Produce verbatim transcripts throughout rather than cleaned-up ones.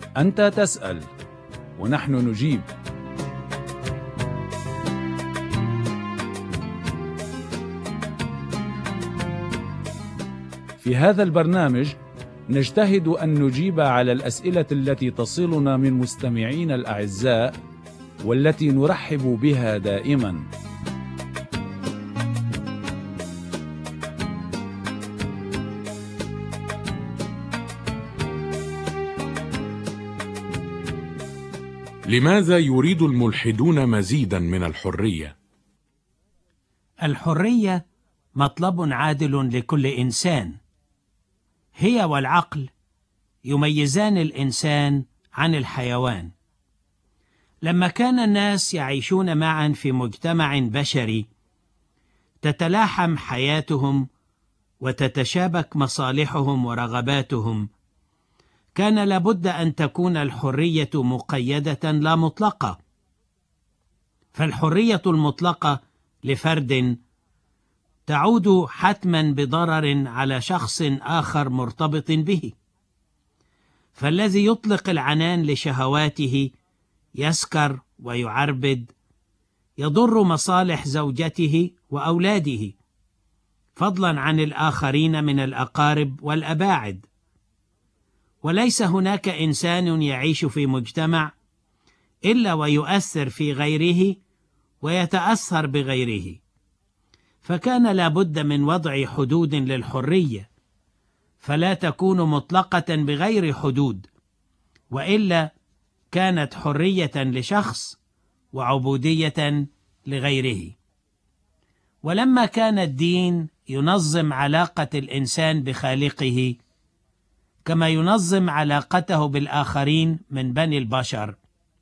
أنت تسأل ونحن نجيب. في هذا البرنامج نجتهد أن نجيب على الأسئلة التي تصلنا من مستمعين الأعزاء والتي نرحب بها دائما. لماذا يريد الملحدون مزيدا من الحرية؟ الحرية مطلب عادل لكل إنسان. هي والعقل يميزان الإنسان عن الحيوان. لما كان الناس يعيشون معا في مجتمع بشري تتلاحم حياتهم وتتشابك مصالحهم ورغباتهم، كان لابد أن تكون الحرية مقيدة لا مطلقة. فالحرية المطلقة لفرد تعود حتما بضرر على شخص آخر مرتبط به. فالذي يطلق العنان لشهواته يسكر ويعربد، يضر مصالح زوجته وأولاده، فضلا عن الآخرين من الأقارب والأباعد. وليس هناك إنسان يعيش في مجتمع إلا ويؤثر في غيره ويتأثر بغيره، فكان لابد من وضع حدود للحرية، فلا تكون مطلقة بغير حدود، وإلا كانت حرية لشخص وعبودية لغيره. ولما كان الدين ينظم علاقة الإنسان بخالقه كما ينظم علاقته بالآخرين من بني البشر،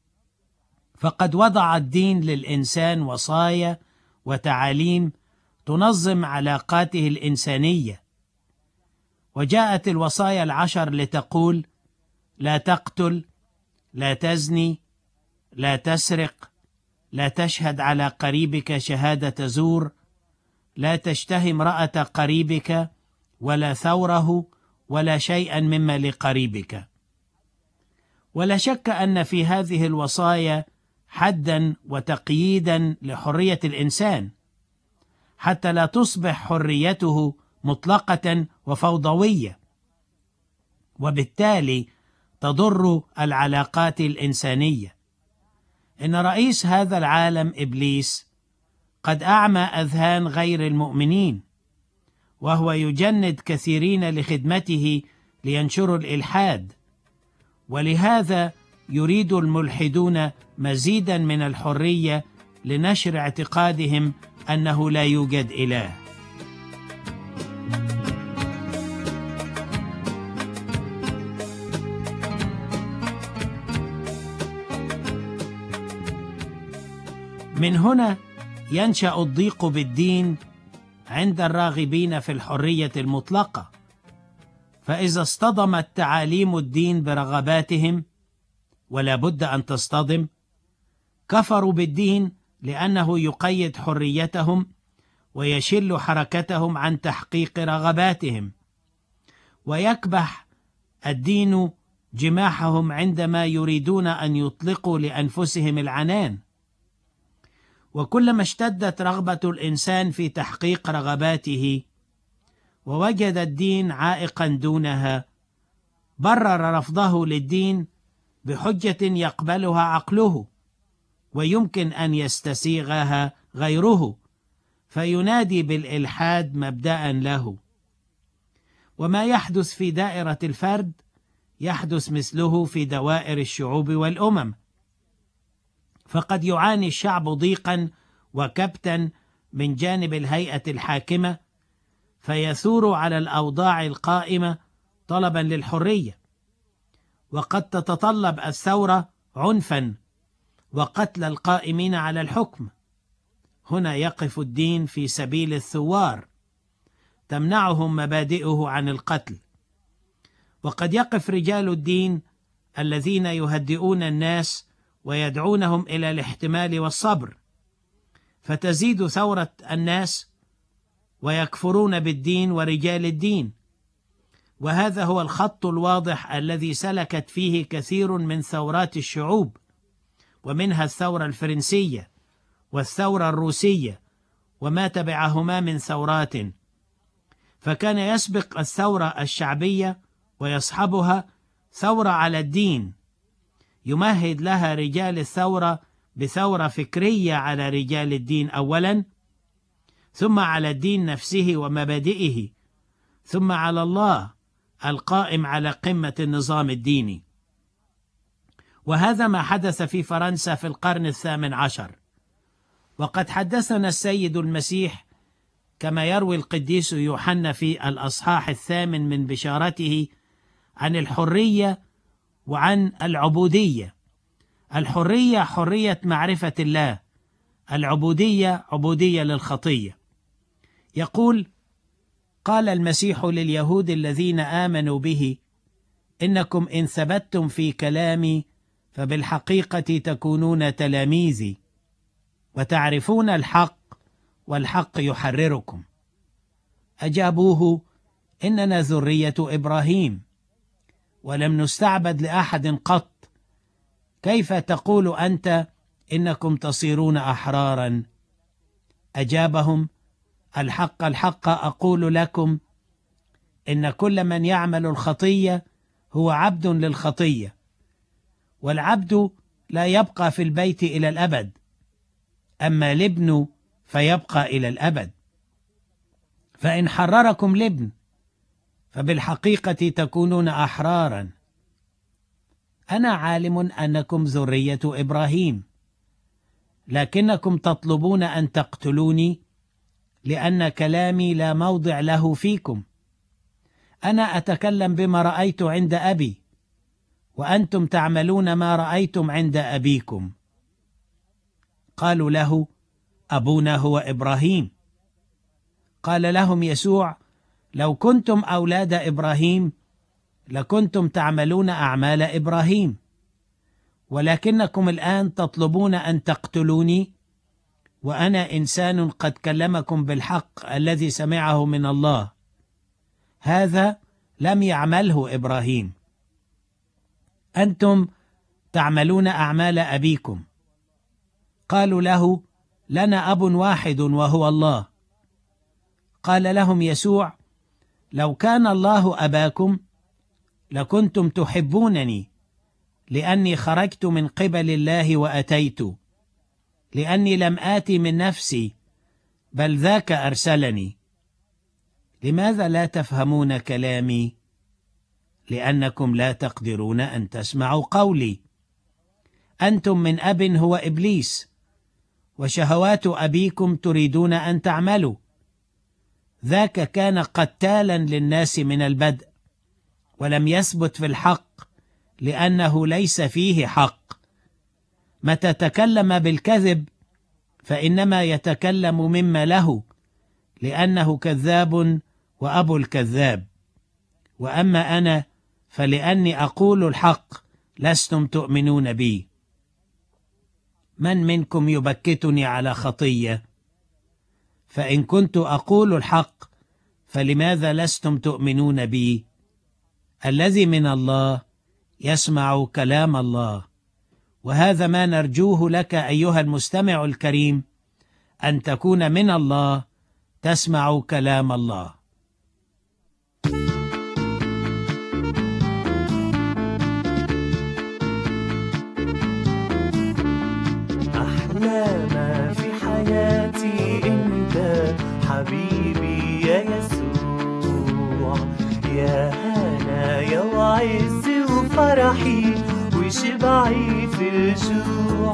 فقد وضع الدين للإنسان وصايا وتعاليم تنظم علاقاته الإنسانية. وجاءت الوصايا العشر لتقول: لا تقتل، لا تزني، لا تسرق، لا تشهد على قريبك شهادة زور، لا تشتهي امرأة قريبك ولا ثوره ولا شيئا مما لقريبك. ولا شك أن في هذه الوصايا حدا وتقييدا لحرية الإنسان، حتى لا تصبح حريته مطلقة وفوضوية، وبالتالي تضر العلاقات الإنسانية. إن رئيس هذا العالم إبليس قد أعمى أذهان غير المؤمنين، وهو يجند كثيرين لخدمته لينشروا الإلحاد، ولهذا يريد الملحدون مزيدا من الحرية لنشر اعتقادهم أنه لا يوجد إله. من هنا ينشأ الضيق بالدين عند الراغبين في الحرية المطلقة، فإذا اصطدمت تعاليم الدين برغباتهم، ولا بد أن تصطدم، كفروا بالدين لأنه يقيد حريتهم ويشل حركتهم عن تحقيق رغباتهم، ويكبح الدين جماحهم عندما يريدون أن يطلقوا لأنفسهم العنان. وكلما اشتدت رغبة الإنسان في تحقيق رغباته ووجد الدين عائقا دونها، برر رفضه للدين بحجة يقبلها عقله ويمكن أن يستسيغها غيره، فينادي بالإلحاد مبدأ له. وما يحدث في دائرة الفرد يحدث مثله في دوائر الشعوب والأمم، فقد يعاني الشعب ضيقا وكبتا من جانب الهيئة الحاكمة، فيثور على الأوضاع القائمة طلبا للحرية، وقد تتطلب الثورة عنفا وقتل القائمين على الحكم. هنا يقف الدين في سبيل الثوار تمنعهم مبادئه عن القتل. وقد يقف رجال الدين الذين يهدئون الناس ويدعونهم إلى الاحتمال والصبر، فتزيد ثورة الناس ويكفرون بالدين ورجال الدين، وهذا هو الخط الواضح الذي سلكت فيه كثير من ثورات الشعوب، ومنها الثورة الفرنسية والثورة الروسية وما تبعهما من ثورات. فكان يسبق الثورة الشعبية ويصحبها ثورة على الدين، يمهد لها رجال الثورة بثورة فكرية على رجال الدين أولا، ثم على الدين نفسه ومبادئه، ثم على الله القائم على قمة النظام الديني. وهذا ما حدث في فرنسا في القرن الثامن عشر. وقد حدثنا السيد المسيح كما يروي القديس يوحنا في الأصحاح الثامن من بشارته عن الحرية وعن العبودية. الحرية حرية معرفة الله، العبودية عبودية للخطية. يقول: قال المسيح لليهود الذين آمنوا به: إنكم إن ثبتتم في كلامي فبالحقيقة تكونون تلاميذي، وتعرفون الحق والحق يحرركم. أجابوه: إننا ذرية إبراهيم ولم نستعبد لأحد قط، كيف تقول أنت إنكم تصيرون أحرارا؟ أجابهم: الحق الحق أقول لكم إن كل من يعمل الخطية هو عبد للخطية، والعبد لا يبقى في البيت إلى الأبد، أما الابن فيبقى إلى الأبد. فإن حرركم الابن فبالحقيقة تكونون أحرارا. أنا عالم أنكم ذرية إبراهيم، لكنكم تطلبون أن تقتلوني لأن كلامي لا موضع له فيكم. أنا أتكلم بما رأيت عند أبي، وأنتم تعملون ما رأيتم عند أبيكم. قالوا له: أبونا هو إبراهيم. قال لهم يسوع: لو كنتم أولاد إبراهيم لكنتم تعملون أعمال إبراهيم، ولكنكم الآن تطلبون أن تقتلوني، وأنا إنسان قد كلمكم بالحق الذي سمعه من الله. هذا لم يعمله إبراهيم. أنتم تعملون أعمال أبيكم. قالوا له: لنا أب واحد وهو الله. قال لهم يسوع: لو كان الله أباكم لكنتم تحبونني، لأني خرجت من قبل الله وأتيت، لأني لم آتي من نفسي بل ذاك أرسلني. لماذا لا تفهمون كلامي؟ لأنكم لا تقدرون أن تسمعوا قولي. أنتم من أب هو إبليس، وشهوات أبيكم تريدون أن تعملوا. ذاك كان قتالا للناس من البدء، ولم يثبت في الحق لأنه ليس فيه حق. متى تكلم بالكذب فإنما يتكلم مما له، لأنه كذاب وأبو الكذاب. وأما أنا فلأني أقول الحق لستم تؤمنون بي. من منكم يبكتني على خطية؟ فإن كنت أقول الحق فلماذا لستم تؤمنون بي؟ الذي من الله يسمع كلام الله. وهذا ما نرجوه لك أيها المستمع الكريم، أن تكون من الله تسمع كلام الله. أحلى ما في حياتي أنت حبيبي يا يسوع، يا هنا يا وعزي وفرحي وشبعي في الجوع.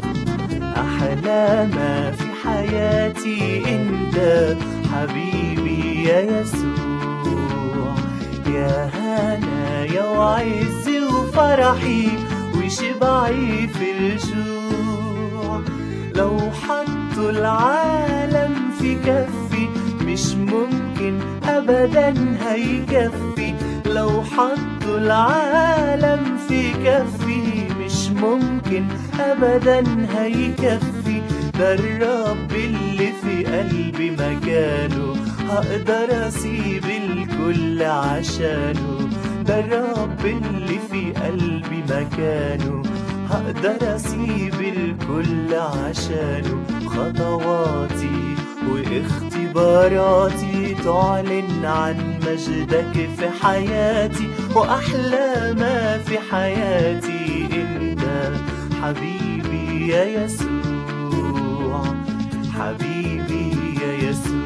أحلى ما في حياتي أنت حبيبي يا يسوع، يا هنا يا وعزي وفرحي وشبعي في الجوع. لو حطوا العالم في كفي مش ممكن أبدا هيكفي. لو حطوا العالم في كفي مش ممكن أبدا هيكفي. ده الرب اللي في قلبي مكانه هقدر أسيب الكل عشانه، ده الرب اللي في قلبي مكانه. هقدر أسيب الكل عشانه، خطواتي واختباراتي تعلن عن مجدك في حياتي، وأحلى ما في حياتي أنت حبيبي يا يسوع، حبيبي يا يسوع.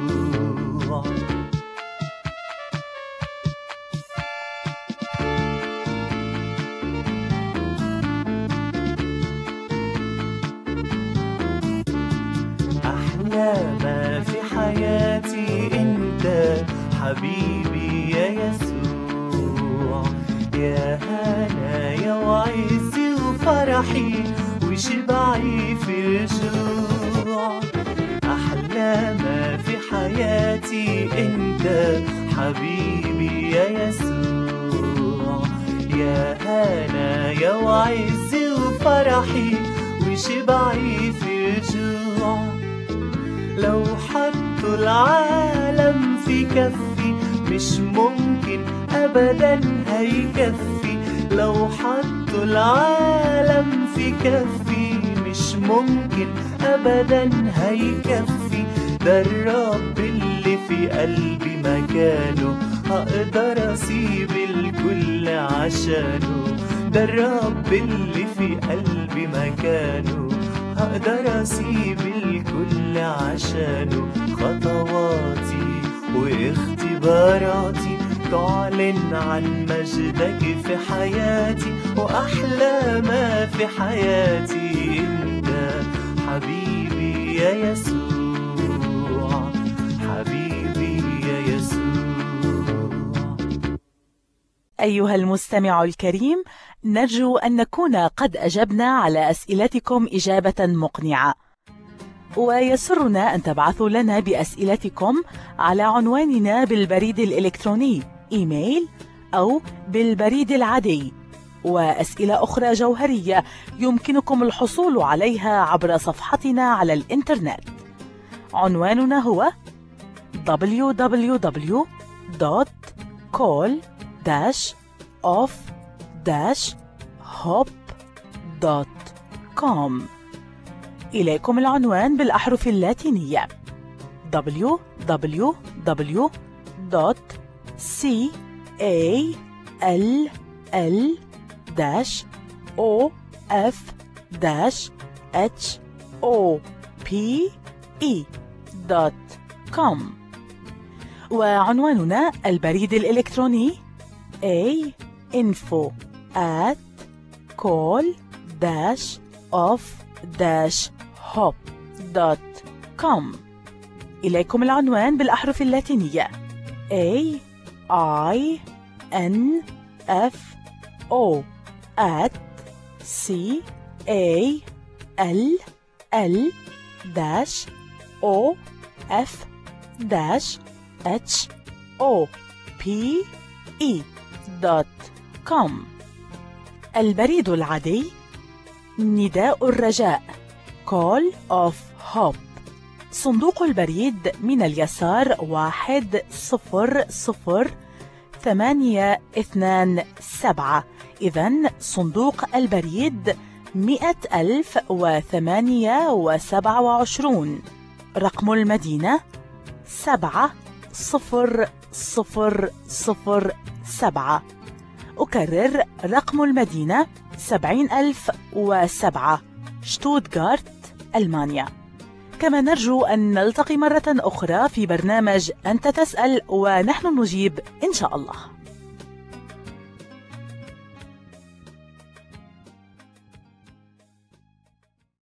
أحلى ما في حياتي أنت حبيبي يا يسوع، يا هنايا وعزي وفرحي وشبعي في الجوع. أحلى ما في حياتي أنت حبيبي يا يسوع، يا هنايا وعزي وفرحي وشبعي في الجوع. لو حطوا العالم في كفي مش ممكن أبدا هيكفي، لو حطوا العالم في كفي مش ممكن أبدا هيكفي، ده الرب اللي في قلبي مكانه. هقدر أسيب الكل عشانه، ده الرب اللي في قلبي مكانه. هقدر أسيب الكل عشانه، خطواتي واختباراتي تعلن عن مجدك في حياتي، وأحلى ما في حياتي أنت حبيبي يا يسوع، حبيبي يا يسوع. أيها المستمع الكريم، نرجو أن نكون قد أجبنا على أسئلتكم إجابة مقنعة، ويسرنا أن تبعثوا لنا بأسئلتكم على عنواننا بالبريد الإلكتروني إيميل أو بالبريد العادي. وأسئلة أخرى جوهرية يمكنكم الحصول عليها عبر صفحتنا على الإنترنت. عنواننا هو دبليو دبليو دبليو دوت كول داش أوف داش هوب دوت كوم. إليكم العنوان بالأحرف اللاتينية دبليو دبليو دبليو دوت كول دوت كوم. وعنواننا البريد الإلكتروني a info at call dash off dash hop dot com. إليكم العنوان بالأحرف اللاتينية A I N F O at C A L L dash O F dash H O P E دوت كوم. البريد العادي نداء الرجاء Call of Hope. صندوق البريد من اليسار واحد صفر صفر ثمانية اثنان سبعة. إذن صندوق البريد مئة ألف وثمانية وسبعة وعشرون. رقم المدينة سبعة صفر صفر صفر سبعة. أكرر رقم المدينة سبعين ألف وسبعة، شتوتغارت، ألمانيا. كما نرجو أن نلتقي مرة أخرى في برنامج أنت تسأل ونحن نجيب إن شاء الله.